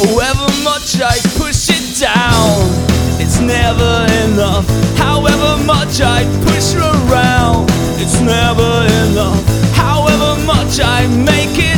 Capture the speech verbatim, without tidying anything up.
However much I push it down, it's never enough. However much I push her around, it's never enough. However much I make it